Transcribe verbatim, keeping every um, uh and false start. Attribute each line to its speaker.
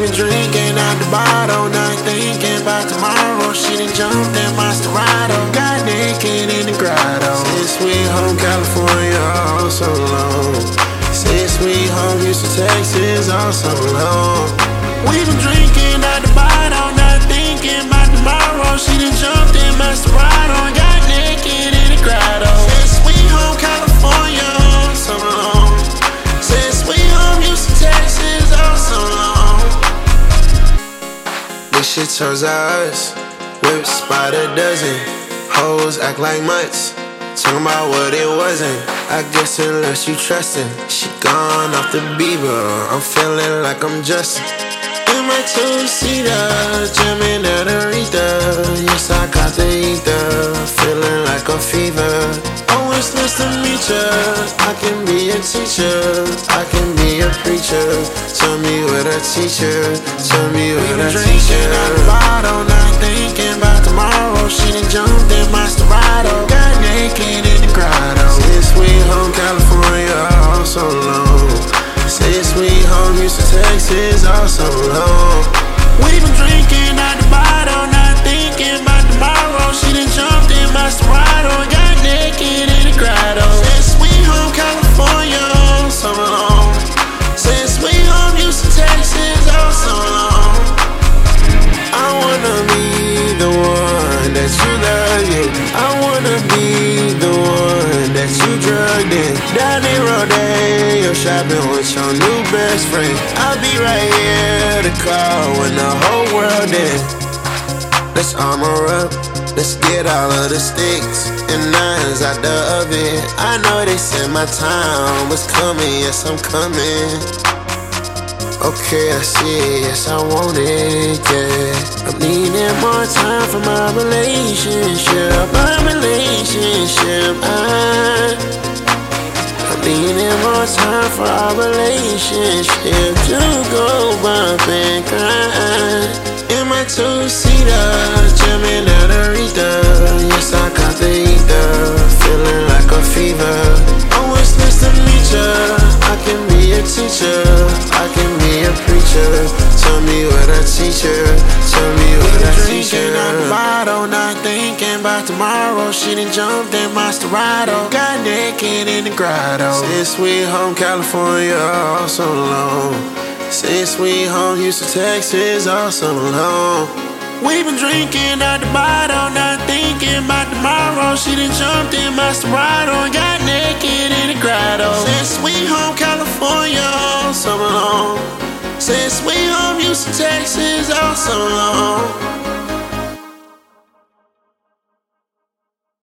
Speaker 1: been drinking out the bottle, not thinking about tomorrow. She done jumped in Maserati, got naked in the grotto. Since we home California all so long. Since we home Houston, Texas all so long. We been drinking out the bottle, not thinking about tomorrow. She done jumped in Maserati, got naked in the grotto. Since we home California all so long. Since we home Houston, Texas all so long. This shit turns out us. Whip spot a dozen. Hoes act like mutts. Talking about what it wasn't. I guess unless you trustin'. She gone off the Bieber. I'm feeling like I'm Justin. In my two-seater, jamming at Aretha. Yes, I got the ether. Feeling like a fever. Oh, it's nice to meet ya. I can be a teacher. I can be a preacher. Tell me what I teach her. Tell me what I teach her. Out the bottle, not thinking about tomorrow. She done jumped in Maserati, got naked in the grotto. Since we home California all so long. Since we home Houston, Texas all so long. We been drinking out the bottle, not thinking about tomorrow. She done jumped in Maserati, got naked in the grotto. Since we home California all so long. Since we home Houston, Texas all so long. I wanna be the one that you love, yeah. I wanna be the one that you drugged in. Down in Rodeo, shopping with your new best friend. I'll be right here to call when the whole world in. Let's armor up, let's get all of the sticks and nines out the oven. I know they said my time was coming, yes I'm coming. Okay, I see it, yes I want it, yeah. I'm needing more time for my relationship, my relationship, I I'm needing more time for our relationship to go bump and grind. In my two-seater, jamming at Aretha. Yes, I got the ether, feeling like a fever. Oh, it's nice to meet ya. I can be a teacher, I can be a preacher. Tell me what I teach her, tell me what I teach her. Drinking out the bottle, not thinking about tomorrow. She done jumped in Maserati, got naked in the grotto. Since we home California all so long. Since we home Houston, Texas all so long. We been drinking out the bottle, not thinking about tomorrow. She done jumped in Maserati, got naked in the grotto. Since we home California all so long. Since we home Houston, Texas all so long.